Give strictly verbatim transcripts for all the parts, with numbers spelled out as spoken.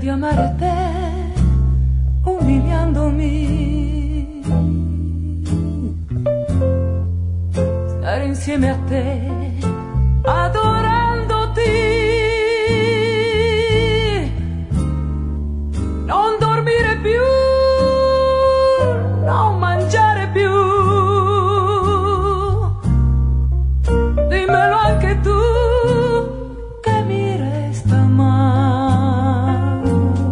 amare te umiliandomi, stare insieme a te adorandoti, non dormire più, non mangiare più, dimmelo anche tu che mi resta mai,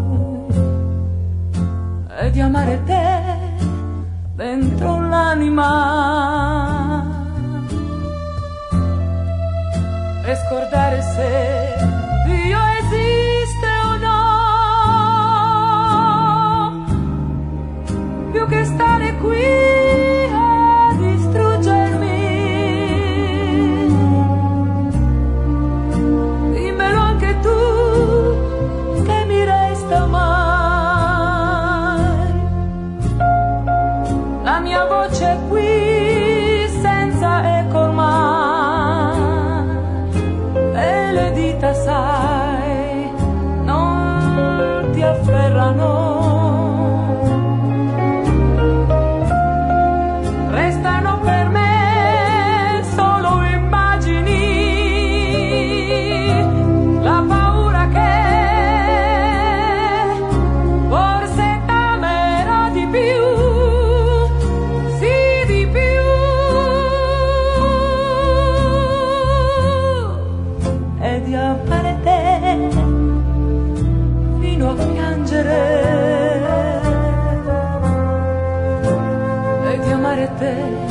e di amare te dentro l'anima, e scordare se Dio esiste o no, più che stare qui a distruggermi, dimmelo anche tu che mi resta mai, la mia voce è qui senza eco ormai, e le dita sai non ti afferrano, restano per me solo immagini, la paura che forse t'amerò di più, sì di più, e di amare te fino a piangere, e di amare te